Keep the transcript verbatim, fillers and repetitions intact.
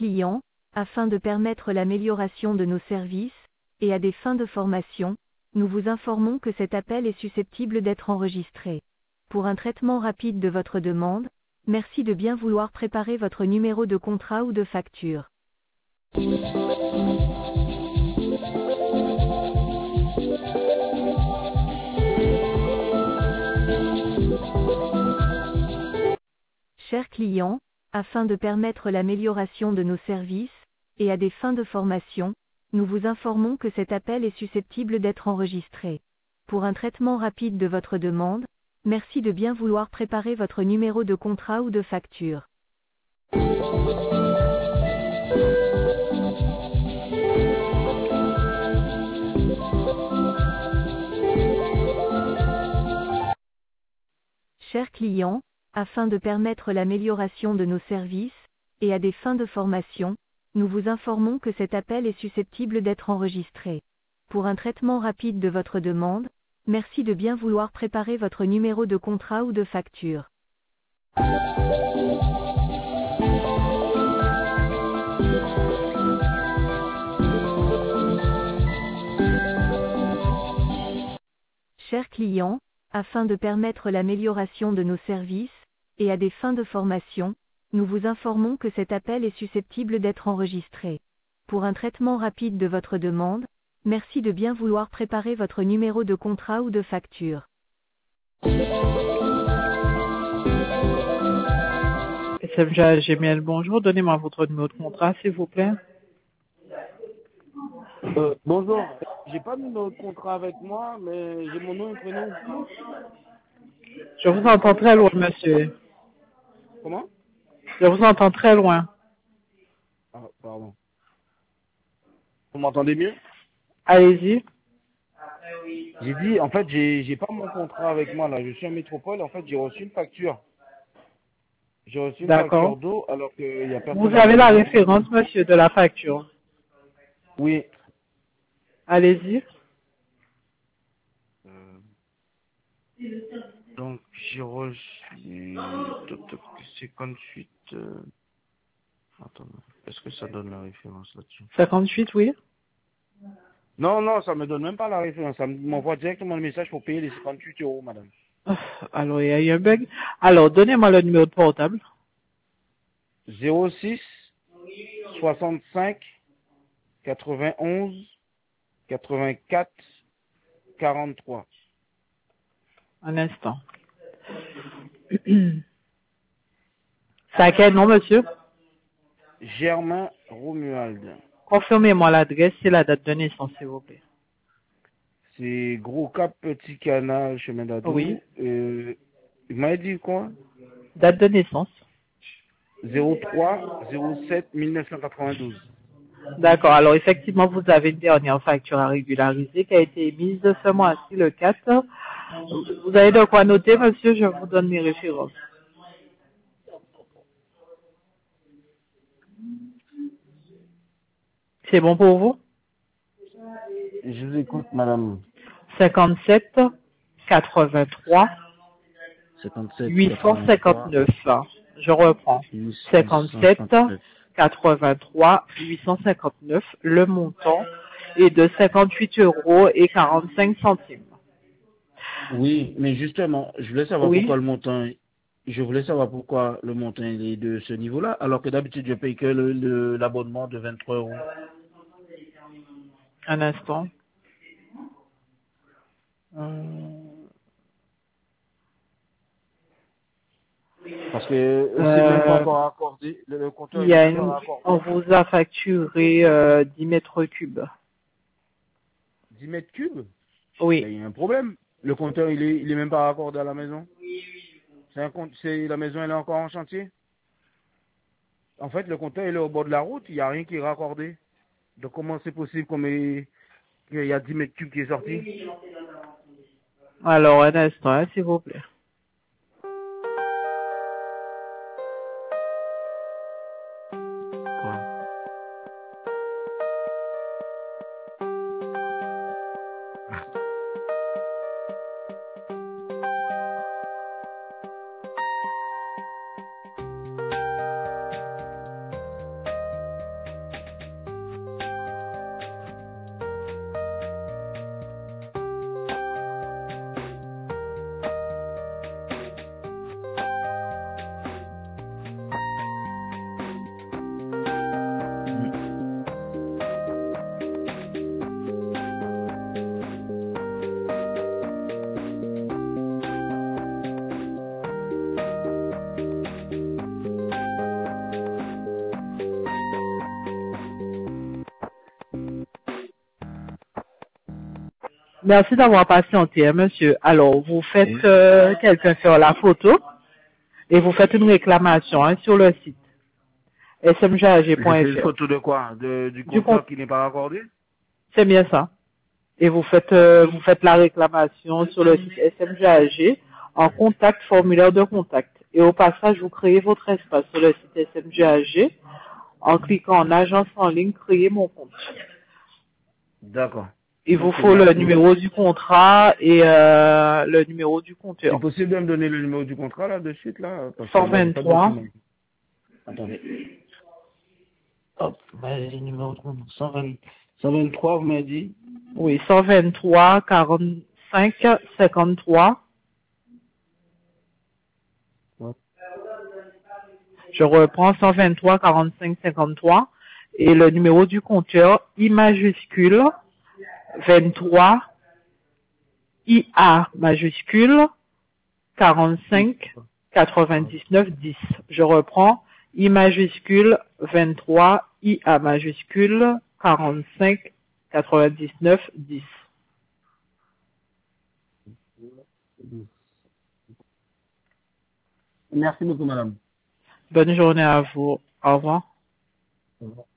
client, afin de permettre l'amélioration de nos services, et à des fins de formation, nous vous informons que cet appel est susceptible d'être enregistré. Pour un traitement rapide de votre demande, merci de bien vouloir préparer votre numéro de contrat ou de facture. Chers clients, afin de permettre l'amélioration de nos services, et à des fins de formation, nous vous informons que cet appel est susceptible d'être enregistré. Pour un traitement rapide de votre demande, merci de bien vouloir préparer votre numéro de contrat ou de facture. Chers clients, afin de permettre l'amélioration de nos services, et à des fins de formation, nous vous informons que cet appel est susceptible d'être enregistré. Pour un traitement rapide de votre demande, merci de bien vouloir préparer votre numéro de contrat ou de facture. Chers clients, afin de permettre l'amélioration de nos services, et à des fins de formation, nous vous informons que cet appel est susceptible d'être enregistré. Pour un traitement rapide de votre demande, merci de bien vouloir préparer votre numéro de contrat ou de facture. S M J Gmail, bonjour, donnez-moi votre numéro de contrat, s'il vous plaît. Euh, bonjour, j'ai pas mis notre contrat avec moi, mais j'ai mon nom et prénom. Je vous entends très loin, monsieur. Comment? Je vous entends très loin. Ah, pardon. Vous m'entendez mieux? Allez-y. J'ai dit, en fait, j'ai j'ai pas mon contrat avec moi, là. Je suis en métropole, en fait, j'ai reçu une facture. J'ai reçu une facture D'accord. d'eau, alors qu'il y a personne Vous à la avez la maison. référence, monsieur, de la facture. Oui. Allez-y. Euh, donc, j'ai reçu cinquante-huit... Euh... Attends, est-ce que ça donne la référence là-dessus? cinquante-huit, oui. Non, non, ça me donne même pas la référence. Ça m'envoie directement le message pour payer les cinquante-huit euros, madame. Alors, il y a eu un bug. Alors, donnez-moi le numéro de portable. zéro six soixante-cinq quatre-vingt-onze quatre-vingt-quatre quarante-trois. Un instant. C'est à quel nom, monsieur? Germain Romuald. Confirmez-moi l'adresse et la date de naissance, s'il vous plaît. C'est Gros Cap Petit Canal, chemin d'Ado. Oui. Euh, il m'a dit quoi? Date de naissance. zéro trois zéro sept mille neuf cent quatre-vingt-douze. D'accord. Alors, effectivement, vous avez une dernière facture à régulariser qui a été émise ce mois-ci, le quatre. Vous avez de quoi noter, monsieur? Je vous donne mes références. C'est bon pour vous? Je vous écoute, madame. cinquante-sept quatre-vingt-trois cinquante-sept huit cent cinquante-neuf. Je reprends. cinquante-sept quatre-vingt-trois huit cent cinquante-neuf. Le montant est de cinquante-huit euros et quarante-cinq centimes. Oui, mais justement, je voulais savoir Oui. pourquoi le montant, je voulais savoir pourquoi le montant il est de ce niveau-là, alors que d'habitude je paye que le, le- l'abonnement de vingt-trois euros. Un instant. Hum, Parce que c'est même pas euh, encore accordé, le, le compteur il il y est a même une, pas accordé. on vous a facturé euh, dix mètres cubes. dix mètres cubes? Oui. Ben, il y a un problème. Le compteur il est, il est même pas accordé à la maison. C'est un compte, c'est, la maison elle est encore en chantier. En fait, le compteur il est au bord de la route, il n'y a rien qui est raccordé. Donc comment c'est possible qu'on met, qu'il y a dix mètres cubes qui est sorti? Alors, un instant, hein, s'il vous plaît. Quoi? Merci d'avoir patienté, hein, monsieur. Alors, vous faites euh, quelqu'un faire la photo et vous faites une réclamation hein, sur le site s m g a g Je point fais une f r. photo de quoi? De, du Du compteur compte, qui n'est pas raccordé? c'est bien ça. Et vous faites euh, vous faites la réclamation sur le site S M G A G en contact, formulaire de contact. Et au passage, vous créez votre espace sur le site S M G A G en cliquant en agence en ligne, créer mon compte. D'accord. Il vous Ok, faut le merci. numéro du contrat et euh, le numéro du C'est compteur. possible de me donner le numéro du contrat là de suite là? Parce que moi j'ai pas de cent vingt-trois. document. Attendez. Hop, bah, les numéros de compte. cent vingt, cent vingt-trois, vous m'avez dit? Oui, cent vingt-trois, quarante-cinq, cinquante-trois. Ouais. Je reprends cent vingt-trois, quarante-cinq, cinquante-trois. Et le numéro du compteur, I majuscule, vingt-trois, I A majuscule, quarante-cinq, quatre-vingt-dix-neuf, dix. Je reprends, I majuscule, vingt-trois, I A majuscule, quarante-cinq, quatre-vingt-dix-neuf, dix. Merci beaucoup, madame. Bonne journée à vous. Au revoir. Au revoir.